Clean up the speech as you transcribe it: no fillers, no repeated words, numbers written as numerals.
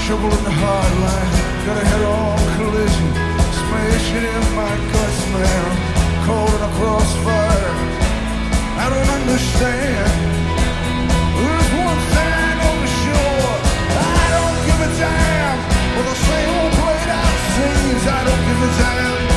trouble in the hardline. Got a head-on collision, smashing in my guts, man. Caught in a crossfire. I don't understand. There's one thing on the shore. I don't give a damn. Well, the same old played out scenes. I don't give a damn.